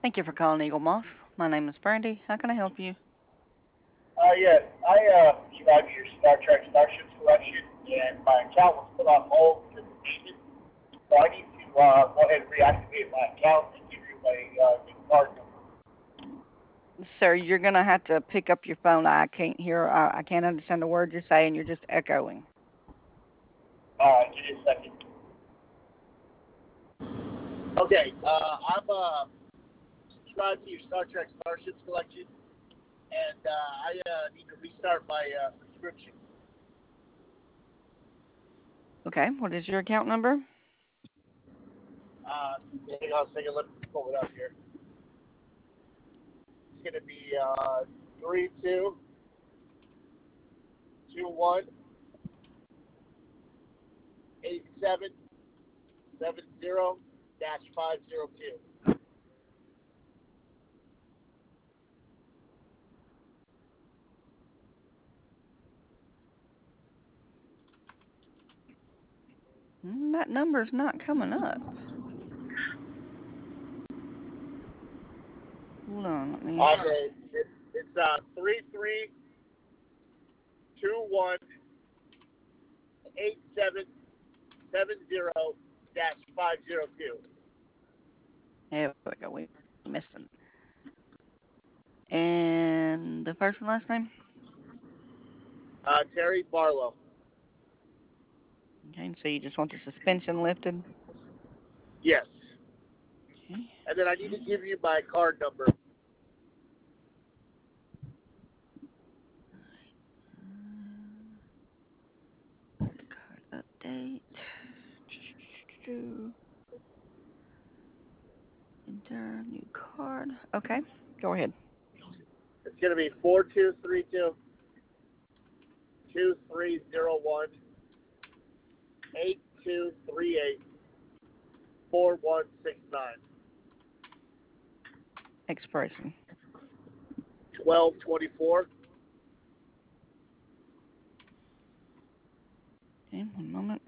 Thank you for calling Eagle Moss. My name is Brandy. How can I help you? Yes, I subscribe to your Star Trek Starship Collection, and my account was put on hold because of payment. So I need to go ahead and reactivate my account and give you my new card number. Sir, you're going to have to pick up your phone. I can't hear. I can't understand the words you're saying. You're just echoing. Give me a second. Okay, I'm subscribed to your Star Trek Starships Collection, and I need to restart my subscription. Okay. What is your account number? Hang on a second, let me pull it up here. It's going to be 32218770-502. That number's not coming up. Hold on. Let me. Okay, it's 33218770-502. There we go. We're missing. And the first and last name? Terry Barlow. Okay. So you just want the suspension lifted? Yes. Okay. And then I need to give you my card number. Card update. Enter new card. Okay. Go ahead. It's going to be 4232-2301-8238-4169. Expiration. 1224. Okay. One moment.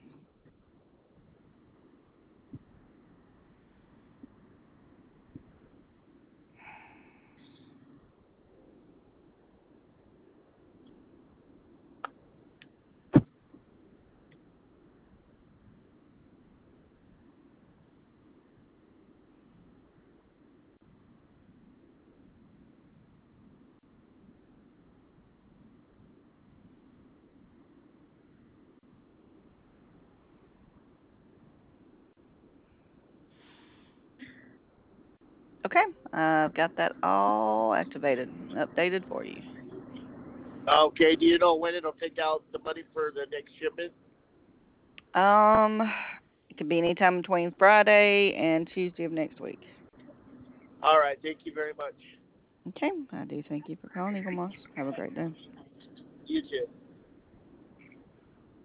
Okay, I've got that all activated, updated for you. Okay, do you know when it'll take out the money for the next shipment? Um, it could be any time between Friday and Tuesday of next week. All right, thank you very much. Okay, I do thank you for calling Eagle Moss. Have a great day. You too.